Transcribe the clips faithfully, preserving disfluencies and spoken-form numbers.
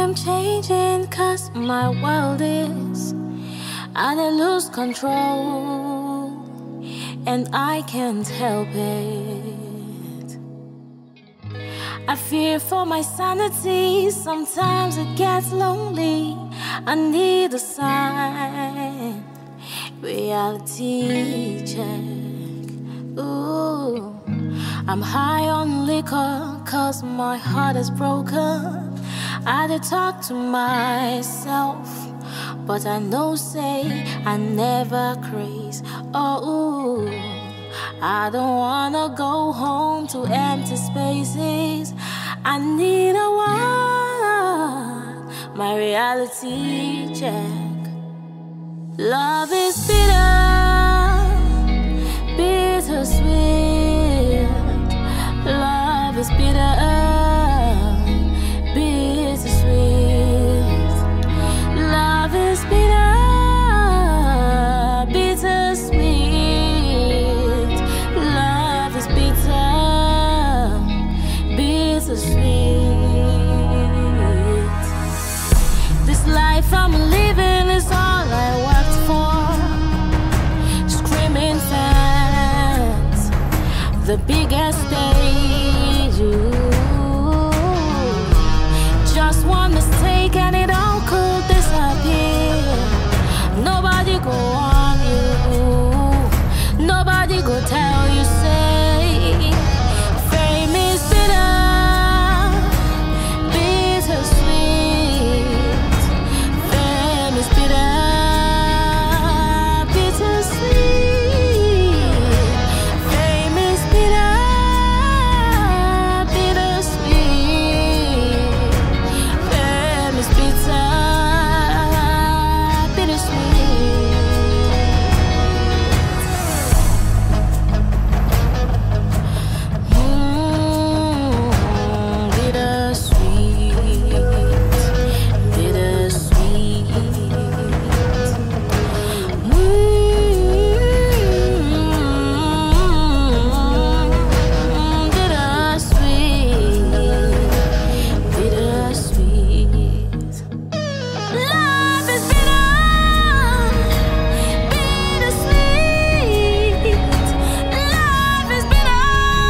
am changing, cause my world is, and I lose control, and I can't help it. I fear for my sanity, sometimes it gets lonely. I need a sign, reality check. Ooh, I'm high on liquor, cause my heart is broken. I did talk to myself, but I know say I never craze. Oh, I don't wanna go home to empty spaces. I need a one, my reality check. Love is bitter, bittersweet. Love is bitter, bittersweet. Love is bitter, bittersweet. Love is bitter, bittersweet. This life I'm living is all I worked for. Screaming fans, the biggest stage. Ooh. Just one mistake and it all could disappear. Nobody go on you, nobody go tell you say fame is bitter, bittersweet. Fame is bitter, bittersweet. Fame is bitter, bittersweet. Fame is bitter, bittersweet. Mm, bittersweet, bittersweet. Mm, bittersweet, bittersweet. Love is bitter, bittersweet. Love is bitter,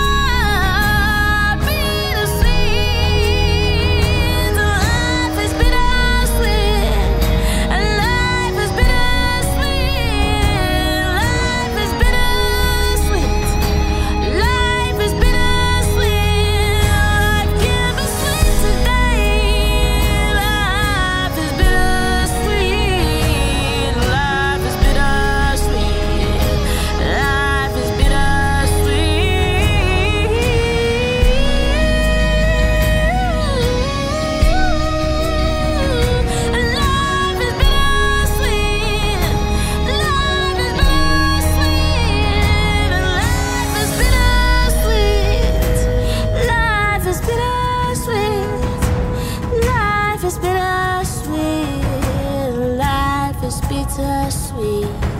bittersweet. Life is bittersweet. Life is bittersweet. Life is bittersweet. Life is bittersweet. Life can be sweet today. Life is bittersweet. Life is bittersweet. Life is bittersweet. Life is bittersweet. Life is bittersweet. Life is bittersweet. Life is bittersweet. Life is bittersweet. Life is bittersweet.